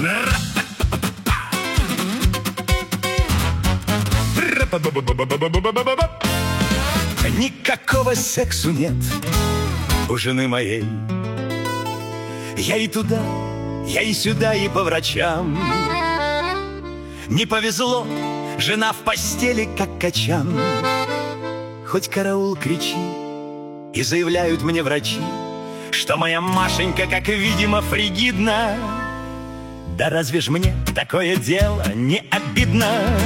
Никакого сексу нет у жены моей. Я и туда, я и сюда, и по врачам. Не повезло, жена в постели, как качан. Хоть караул кричи, и заявляют мне врачи, что моя Машенька, как видимо, фригидна. Да разве ж мне такое дело не обидно?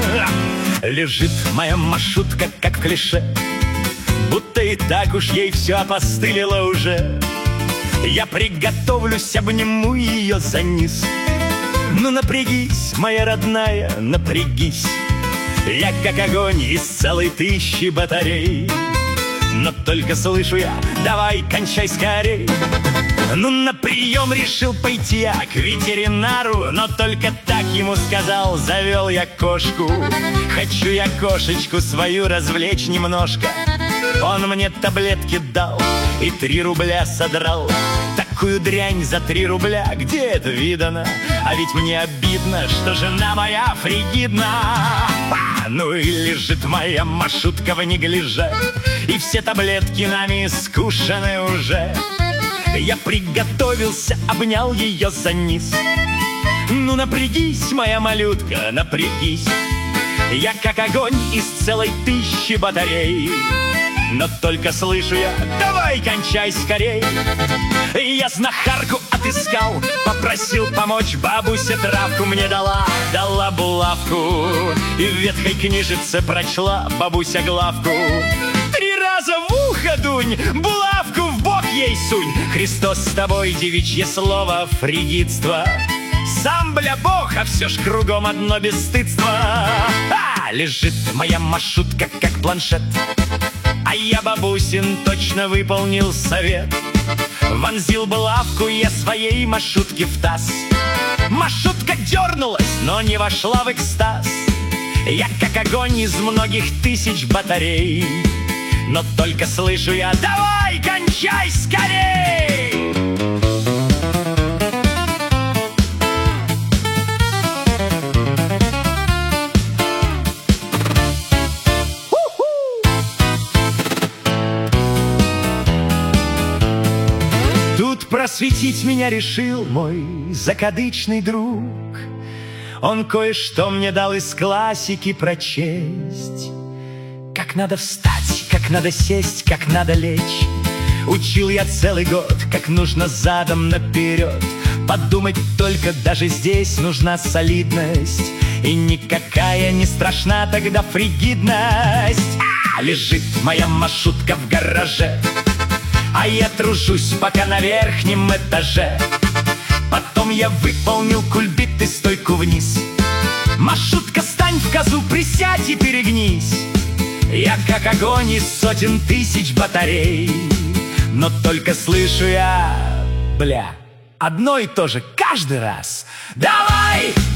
Лежит моя Машутка, как в клише, будто и так уж ей все опостылило уже. Я приготовлюсь, обниму ее за низ. Ну напрягись, моя родная, напрягись. Я как огонь из целой тысячи батарей. Но только слышу я: давай, кончай скорей. Ну на прием решил пойти я к ветеринару, но только так ему сказал: завел я кошку. Хочу я кошечку свою развлечь немножко. Он мне таблетки дал и 3 рубля содрал. Такую дрянь за 3 рубля, где это видано? А ведь мне обидно, что жена моя фригидна. Ну и лежит моя Машутка в неглиже, и все таблетки нами скушены уже. Я приготовился, обнял ее за низ. Ну напрягись, моя малютка, напрягись. Я как огонь из целой тысячи батарей. Но только слышу я: давай, кончай скорей. Я знахарку отыскал, попросил помочь. Бабуся травку мне дала, дала булавку. И в ветхой книжице прочла бабуся главку: 3 раза в ухо дунь, булавку в бок ей сунь. Христос с тобой, девичье слово, фригидство. Сам, бля, бог, а все ж кругом одно бесстыдство. Лежит моя Машутка, как планшет, а я, бабусин, точно выполнил совет. Вонзил булавку я своей Машутке в таз. Машутка дернулась, но не вошла в экстаз. Я как огонь из многих тысяч батарей. Но только слышу я: давай, кончай скорей! Тут просветить меня решил мой закадычный друг. Он кое-что мне дал из классики прочесть. Как надо встать, как надо сесть, как надо лечь. Учил я целый год, как нужно задом наперед. Подумать только, даже здесь нужна солидность. И никакая не страшна тогда фригидность. Лежит моя Машутка в гараже, а я тружусь пока на верхнем этаже. Потом я выполнил кульбит и стойку вниз. Машутка, стань в козу, присядь и перегнись. Я как огонь из сотен тысяч батарей. Но только слышу я, бля, одно и то же каждый раз: давай,